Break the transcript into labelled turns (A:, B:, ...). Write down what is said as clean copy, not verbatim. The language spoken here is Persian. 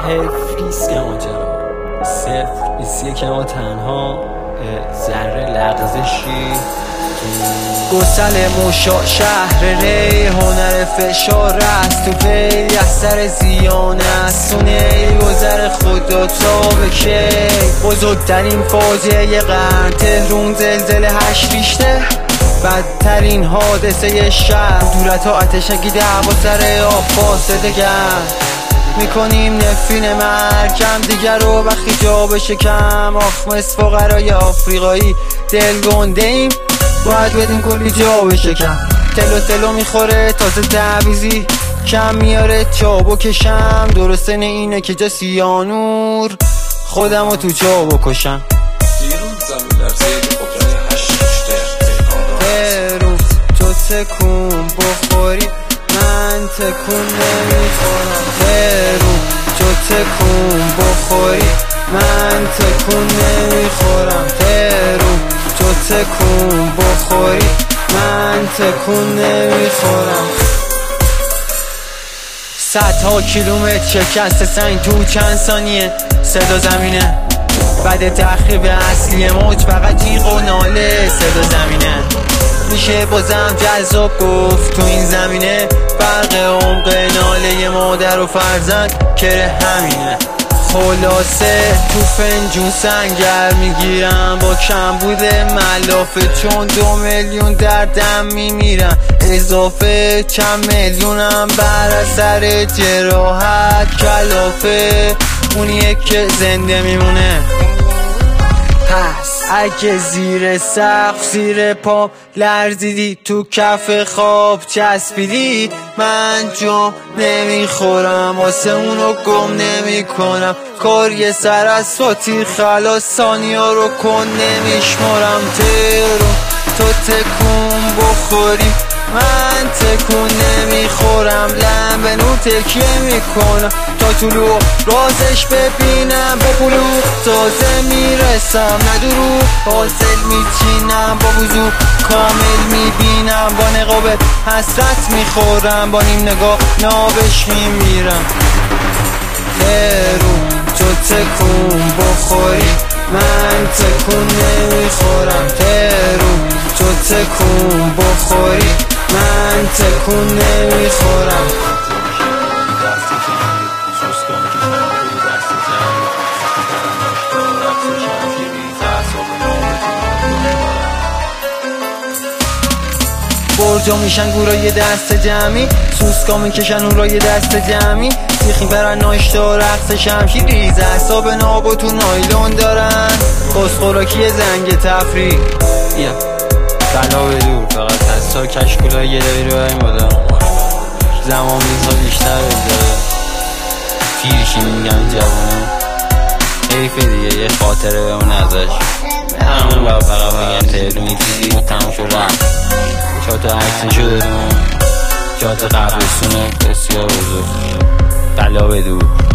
A: ریسک ماجرا صفر نیستی که ما تنها ذره لغزشی
B: گسل موشا شهر ری هنر فشار است تو پی اثر زیان است سونه گذر خدا تا به کی بزرگترین فاجعه قرن تهرون زلزله 8 ریشته بدترین حادثه شهر دولت ها آتشگی دعوا سر آب فاسده گرد میکنیم نفرین مرکم دیگر رو وقتی جا بشه کم آخ مثل فقرای آفریقایی دل گنده ایم باید بدیم کلی جا بشه کم تلو میخوره تازه تعویزی کم میاره چا بکشم درسته اینه که جا سیانور خودم رو تو جا بکشم
C: دیروز زمین لرزه قدرت 8 ریشتر
B: تهرون تو تکون بخوری من تکون نمیخورم تهرون تو تکون بخوری من تکون نمیخورم تهرون تو تکون بخوری من تکون نمیخورم صدها کیلومتر شکست سنگ تو چند ثانیه صدا زمینه بعد تخریب اصلی موج فقط جیغ و ناله صدا زمینه میشه بازم جذاب گفت تو این زمینه فرق عمق ناله مادر و فرزند که همینه خلاصه تو فنجون سنگر میگیرم با کمبود ملافه چون 2 میلیون در دم میمیرم اضافه چند میلیونم بر اثر جراحت کلافه اونیه که زنده میمونه پس اگه زیر سقف زیر پا لرزیدی تو کف خواب چسبیدی من جام نمیخورم واسه اونو گم نمی کنم کار یه سر از فاتی خلاص ثانیا رو کن نمیشمارم تهرون تو تکون بخوری من تکون نمیخورم لمبه نور تکیه میکنم تا طلوع رازش ببینم به بلوغ تازه میرسم ندرو حاصل میچینم با وضوح کامل میبینم با نقاب حسرت میخورم با نیم نگاه نابش میمیرم تهرون تو تکون بخوری من تکون نمیخورم تهرون تو تکون بخوری من تکون نمیخورم برجا میشن گورای دست جمعی سوسکا میکشن اون رای دست جمعی سیخی برن ناشتا رقص شمشیر ریز اعصاب ناب و تو نایلون دارن خوراکی زنگ تفریح
A: بلا به دور فقط از تا کشکولای یه داری رو این بودم زمان میزها بیشتر بزاره پیرشین میگم جوانم حیفه دیگه یه خاطره بمون ازش همون با فقط میگن تهرونی چیزی تموم شد رفت چهات عکسشو دادم چهات قبرستونه بسیار بزرگ بلا به دور